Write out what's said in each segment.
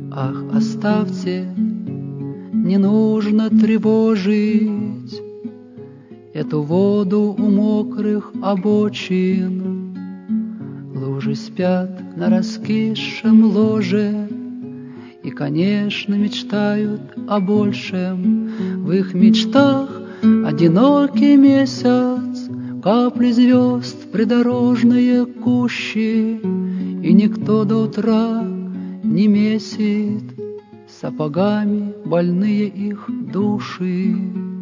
Ах, оставьте, не нужно тревожить эту воду у мокрых обочин. Лужи спят на раскисшем ложе и, конечно, мечтают о большем. В их мечтах одинокий месяц, капли звезд в придорожные кущи, и никто до утра не месит сапогами больные их души.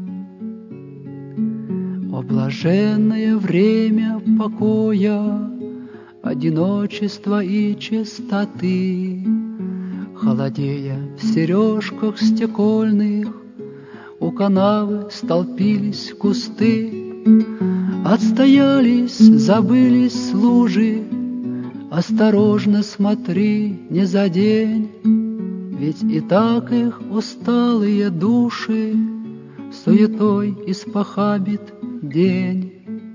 О, блаженное время покоя, одиночества и чистоты! Холодея в сережках стекольных, у канавы столпились кусты. Отстоялись, забылись лужи, осторожно смотри, не задень, ведь и так их усталые души суетой испохабит день.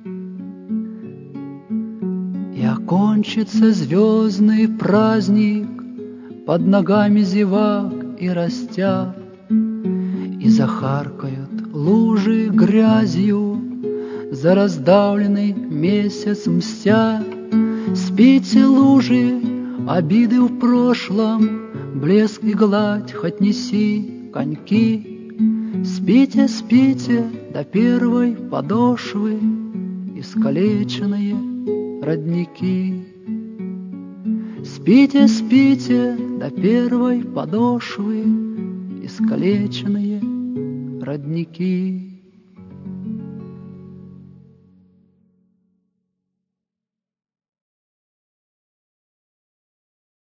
И окончится звездный праздник под ногами зевак и растят, и захаркают лужи грязью, за раздавленный месяц мстя. Спите, лужи, обиды в прошлом, блеск и гладь хоть неси, коньки. Спите, спите до первой подошвы, искалеченные родники. Спите, спите до первой подошвы, искалеченные родники.